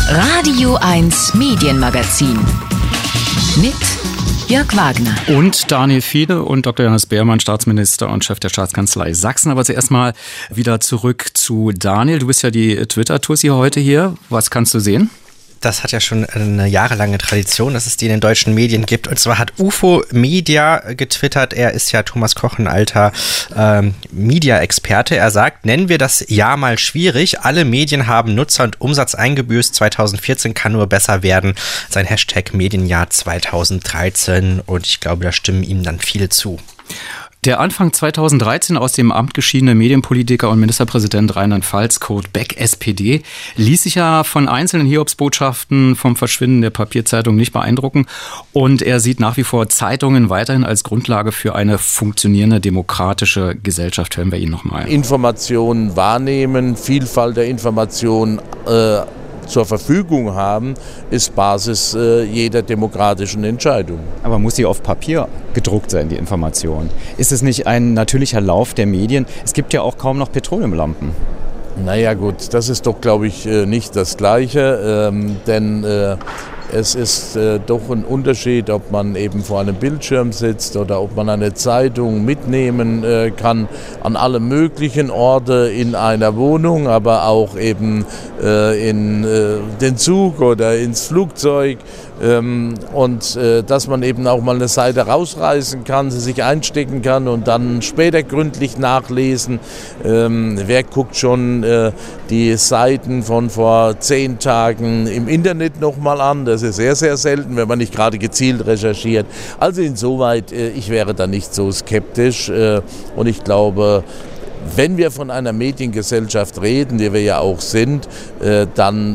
Radio 1 Medienmagazin mit Jörg Wagner. Und Daniel Fiene und Dr. Johannes Beermann, Staatsminister und Chef der Staatskanzlei Sachsen. Aber zuerst mal wieder zurück zu Daniel. Du bist ja die Twitter-Tussi heute hier. Was kannst du sehen? Das hat ja schon eine jahrelange Tradition, dass es die in den deutschen Medien gibt. Und zwar hat UFO Media getwittert. Er ist ja Thomas Koch, ein alter Media-Experte. Er sagt, nennen wir das Jahr mal schwierig. Alle Medien haben Nutzer und Umsatz eingebüßt. 2014 kann nur besser werden. Sein Hashtag Medienjahr 2013. Und ich glaube, da stimmen ihm dann viele zu. Der Anfang 2013 aus dem Amt geschiedene Medienpolitiker und Ministerpräsident Rheinland-Pfalz, Kurt Beck, SPD, ließ sich ja von einzelnen Hiobsbotschaften vom Verschwinden der Papierzeitung nicht beeindrucken. Und er sieht nach wie vor Zeitungen weiterhin als Grundlage für eine funktionierende demokratische Gesellschaft. Hören wir ihn nochmal. Informationen wahrnehmen, Vielfalt der Informationen zur Verfügung haben, ist Basis jeder demokratischen Entscheidung. Aber muss sie auf Papier gedruckt sein, die Information? Ist es nicht ein natürlicher Lauf der Medien? Es gibt ja auch kaum noch Petroleumlampen. Naja gut, das ist doch, glaube ich, nicht das Gleiche, denn es ist doch ein Unterschied, ob man eben vor einem Bildschirm sitzt oder ob man eine Zeitung mitnehmen kann an alle möglichen Orte in einer Wohnung, aber auch eben in den Zug oder ins Flugzeug. Und dass man eben auch mal eine Seite rausreißen kann, sie sich einstecken kann und dann später gründlich nachlesen. Wer guckt schon die Seiten von vor 10 Tagen im Internet nochmal an? Das ist sehr, sehr selten, wenn man nicht gerade gezielt recherchiert. Also insoweit, ich wäre da nicht so skeptisch und ich glaube, wenn wir von einer Mediengesellschaft reden, die wir ja auch sind, dann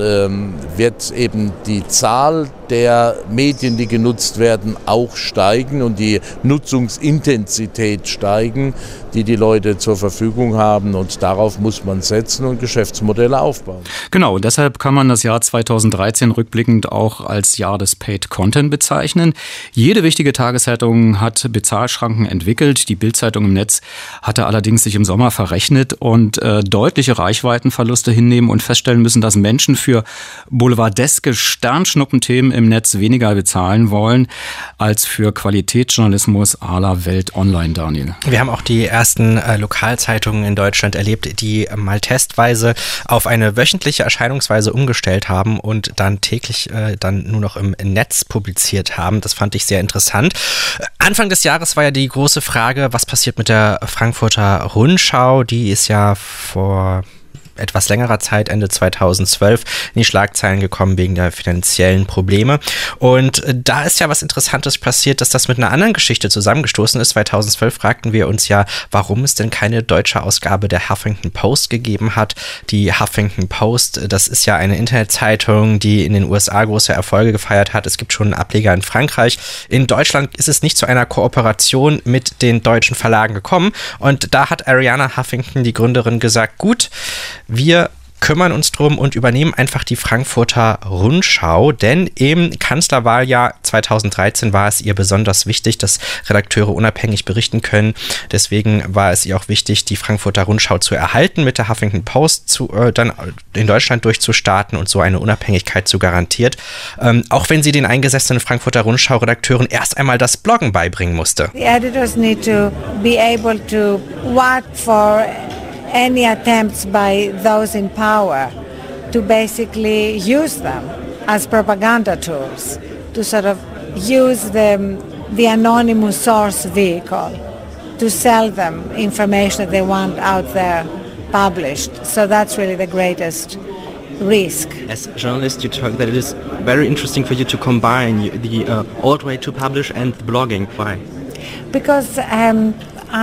wird eben die Zahl der Medien, die genutzt werden, auch steigen und die Nutzungsintensität steigen, die die Leute zur Verfügung haben. Und darauf muss man setzen und Geschäftsmodelle aufbauen. Genau, deshalb kann man das Jahr 2013 rückblickend auch als Jahr des Paid Content bezeichnen. Jede wichtige Tageszeitung hat Bezahlschranken entwickelt. Die Bild-Zeitung im Netz hatte allerdings sich im Sommer verrechnet und deutliche Reichweitenverluste hinnehmen und feststellen müssen, dass Menschen für boulevardeske Sternschnuppenthemen im Netz weniger bezahlen wollen als für Qualitätsjournalismus à la Welt Online, Daniel. Wir haben auch die ersten Lokalzeitungen in Deutschland erlebt, die mal testweise auf eine wöchentliche Erscheinungsweise umgestellt haben und dann täglich dann nur noch im Netz publiziert haben. Das fand ich sehr interessant. Anfang des Jahres war ja die große Frage, was passiert mit der Frankfurter Rundschau? Die ist ja vor etwas längerer Zeit, Ende 2012, in die Schlagzeilen gekommen wegen der finanziellen Probleme. Und da ist ja was Interessantes passiert, dass das mit einer anderen Geschichte zusammengestoßen ist. 2012 fragten wir uns ja, warum es denn keine deutsche Ausgabe der Huffington Post gegeben hat. Die Huffington Post, das ist ja eine Internetzeitung, die in den USA große Erfolge gefeiert hat. Es gibt schon einen Ableger in Frankreich. In Deutschland ist es nicht zu einer Kooperation mit den deutschen Verlagen gekommen. Und da hat Arianna Huffington, die Gründerin, gesagt, gut, wir kümmern uns drum und übernehmen einfach die Frankfurter Rundschau, denn im Kanzlerwahljahr 2013 war es ihr besonders wichtig, dass Redakteure unabhängig berichten können. Deswegen war es ihr auch wichtig, die Frankfurter Rundschau zu erhalten, mit der Huffington Post dann in Deutschland durchzustarten und so eine Unabhängigkeit zu garantieren. Auch wenn sie den eingesessenen Frankfurter Rundschau-Redakteuren erst einmal das Bloggen beibringen musste. The editors need to be able to work for any attempts by those in power to basically use them as propaganda tools, to sort of use the anonymous source vehicle to sell them information that they want out there published. So that's really the greatest risk. As a journalist, you talk that it is very interesting for you to combine the old way to publish and the blogging. Why? Because I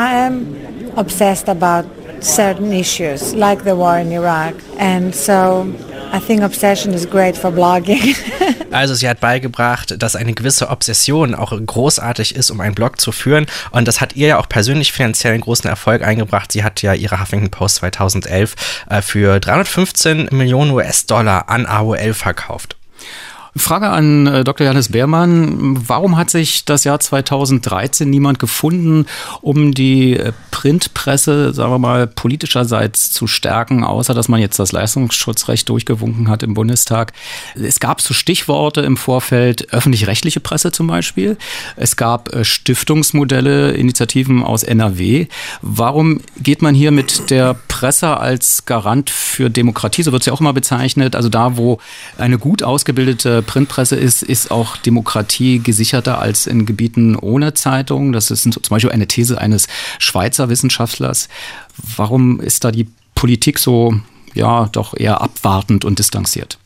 am obsessed about certain issues like the war in Iraq, and so I think obsession is great for blogging. Also sie hat beigebracht, dass eine gewisse Obsession auch großartig ist, um einen Blog zu führen, und das hat ihr ja auch persönlich finanziell einen großen Erfolg eingebracht. Sie hat ja ihre Huffington Post 2011 für 315 Millionen US-Dollar an AOL verkauft. Frage an Dr. Johannes Beermann. Warum hat sich das Jahr 2013 niemand gefunden, um die Printpresse, sagen wir mal, politischerseits zu stärken, außer dass man jetzt das Leistungsschutzrecht durchgewunken hat im Bundestag? Es gab so Stichworte im Vorfeld, öffentlich-rechtliche Presse zum Beispiel. Es gab Stiftungsmodelle, Initiativen aus NRW. Warum geht man hier mit der Presse als Garant für Demokratie, so wird es ja auch immer bezeichnet, also da, wo eine gut ausgebildete Printpresse ist auch Demokratie gesicherter als in Gebieten ohne Zeitung. Das ist zum Beispiel eine These eines Schweizer Wissenschaftlers. Warum ist da die Politik so, ja, doch eher abwartend und distanziert?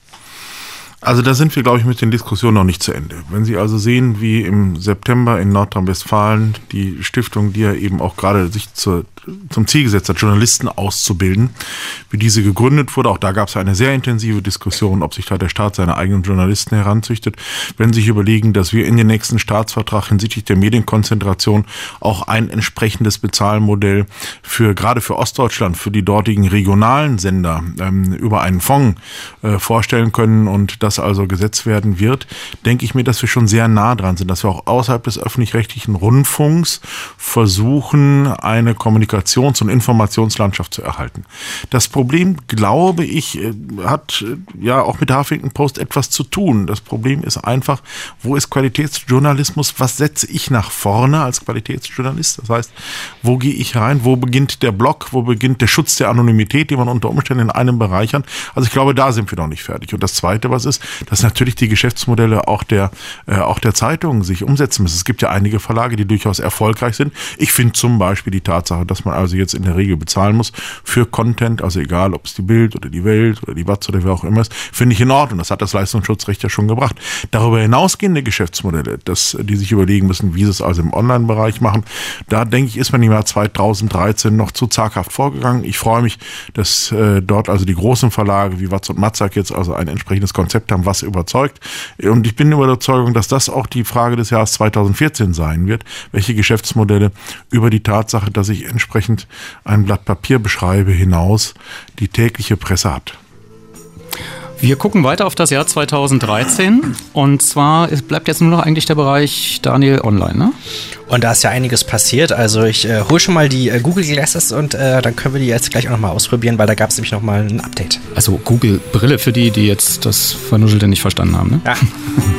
Also da sind wir, glaube ich, mit den Diskussionen noch nicht zu Ende. Wenn Sie also sehen, wie im September in Nordrhein-Westfalen die Stiftung, die ja eben auch gerade sich zum Ziel gesetzt hat, Journalisten auszubilden, wie diese gegründet wurde, auch da gab es eine sehr intensive Diskussion, ob sich da der Staat seine eigenen Journalisten heranzüchtet. Wenn Sie sich überlegen, dass wir in den nächsten Staatsvertrag hinsichtlich der Medienkonzentration auch ein entsprechendes Bezahlmodell gerade für Ostdeutschland, für die dortigen regionalen Sender über einen Fonds vorstellen können und das also gesetzt werden wird, denke ich mir, dass wir schon sehr nah dran sind, dass wir auch außerhalb des öffentlich-rechtlichen Rundfunks versuchen, eine Kommunikations- und Informationslandschaft zu erhalten. Das Problem, glaube ich, hat ja auch mit der Huffington Post etwas zu tun. Das Problem ist einfach, wo ist Qualitätsjournalismus? Was setze ich nach vorne als Qualitätsjournalist? Das heißt, wo gehe ich rein? Wo beginnt der Blog? Wo beginnt der Schutz der Anonymität, die man unter Umständen in einem Bereich hat? Also ich glaube, da sind wir noch nicht fertig. Und das Zweite, was ist, dass natürlich die Geschäftsmodelle auch der Zeitungen sich umsetzen müssen. Es gibt ja einige Verlage, die durchaus erfolgreich sind. Ich finde zum Beispiel die Tatsache, dass man also jetzt in der Regel bezahlen muss für Content, also egal, ob es die Bild oder die Welt oder die Watz oder wer auch immer ist, finde ich in Ordnung. Das hat das Leistungsschutzrecht ja schon gebracht. Darüber hinausgehende Geschäftsmodelle, die sich überlegen müssen, wie sie es also im Online-Bereich machen, da denke ich, ist man im Jahr 2013 noch zu zaghaft vorgegangen. Ich freue mich, dass dort also die großen Verlage wie Watz und Matzak jetzt also ein entsprechendes Konzept haben, was überzeugt. Und ich bin der Überzeugung, dass das auch die Frage des Jahres 2014 sein wird, welche Geschäftsmodelle über die Tatsache, dass ich entsprechend ein Blatt Papier beschreibe, hinaus die tägliche Presse hat. Wir gucken weiter auf das Jahr 2013 und zwar bleibt jetzt nur noch eigentlich der Bereich Daniel Online, ne? Und da ist ja einiges passiert, also ich hole schon mal die Google Glasses und dann können wir die jetzt gleich auch nochmal ausprobieren, weil da gab es nämlich nochmal ein Update. Also Google Brille für die jetzt das Vernuschelte nicht verstanden haben, ne? Ja.